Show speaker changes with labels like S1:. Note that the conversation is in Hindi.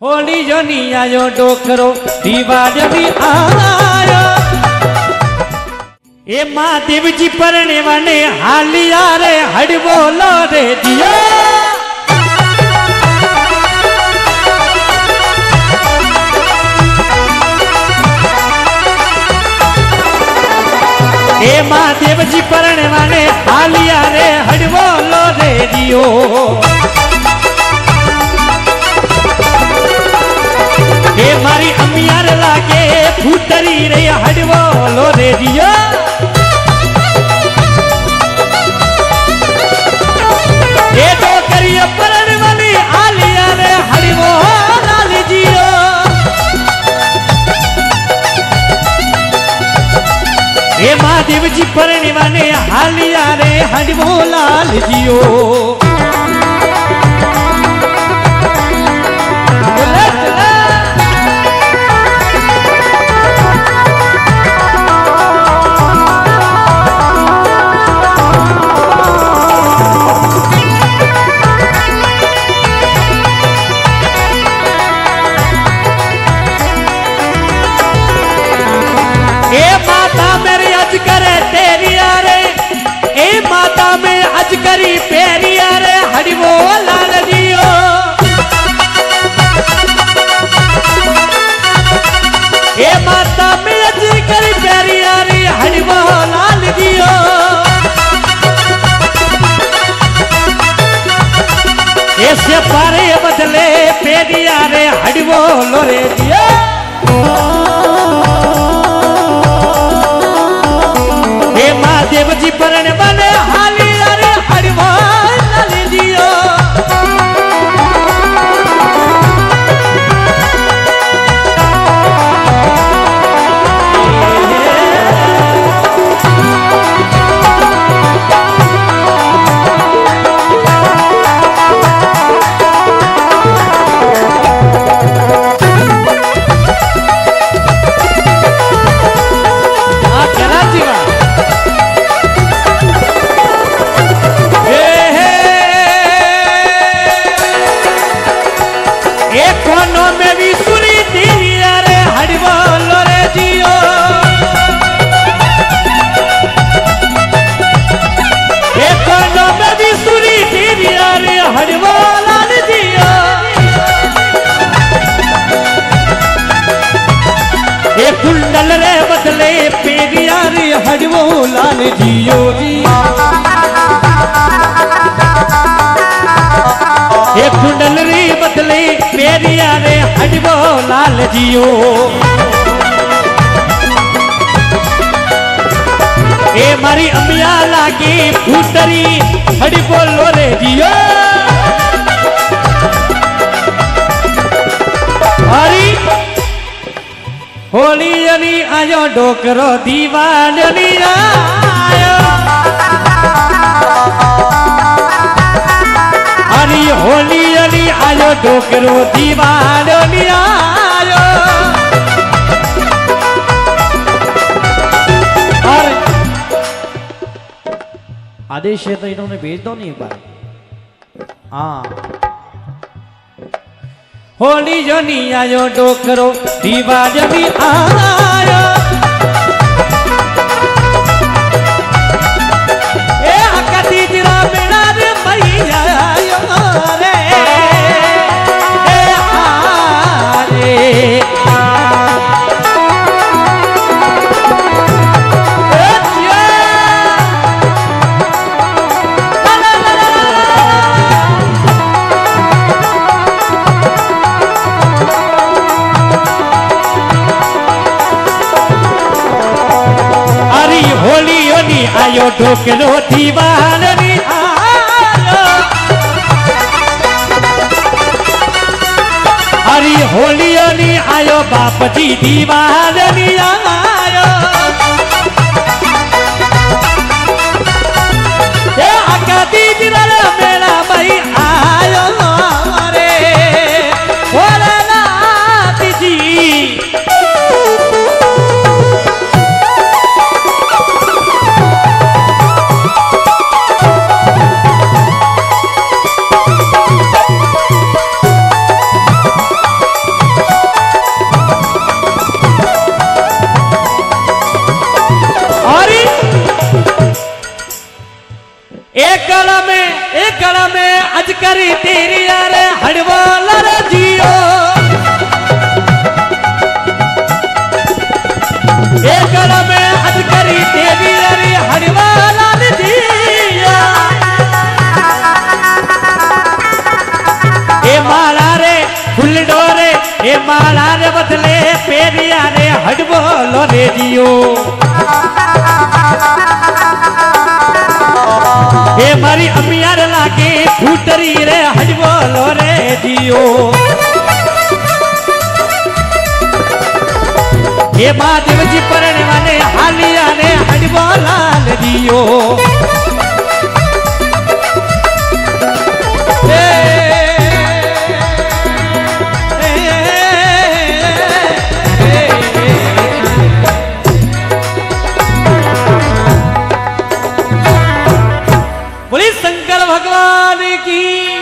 S1: होली जो नी आयो डोकरो दीवार भी आयो ए महादेव जी परने वाले हालिया रे हड़बो लो रे दियो ए महादेव जी परने वाले हालिया रे हड़बो लो रे दियो ए मारी अम्मियार लागे फूटरी रे हड़बो लो रे दियो ए तो करियो परण वाली आलिया रे हड़बो लाल जियो ए महादेव जी परण वाले हालिया रे हड़बो लाल जियो करी पेरिया रे हड़बो लाल जियो ए माता में अज करी पेरिया रे हड़बो लाल जियो ऐसे पारे बदले पेरिया रे हड़बो लोरे जियो ए महादेव जी परण बने हाली कुंडल रे बदले पेरिया रे हड़बो लाल जियो जी ए कुंडल रे बदले पेरिया रे हड़बो लाल जियो ए मारी अम्मिया लागे फूटरी हड़बो लो रे जियो हरी होली जनी आयो डोकरो दीवानी आयो अरे होली जनी आयो डोकरो दीवानी आयो और आदेश है तो इन्होंने भेज दो नहीं एक बार हाँ होली जो नी आयो डोकरो दीवार भी आयो ए हकती जरा मेरा रे मैया रे ए आरे आयो डोकरो दीवानी आयो हरी होली आयो बाप जी दीवानी आयो ए आका दीदी मेरा भाई आयो रे होला नाथ जी गला में अजकरी तेरी रे हड़वाला रे जियो ए गला में अजकरी तेरी रे हड़वाला रे जियो ए माला रे फुल डोरे ए माला रे बदले पेरिया रे हड़वालो रे जियो ए मारी अमियार लागे फूटरी रे हजबोलो रे जियो ए महादेव जी परने वाले हालिया रे हजबोला रे जियो शंकर भगवान की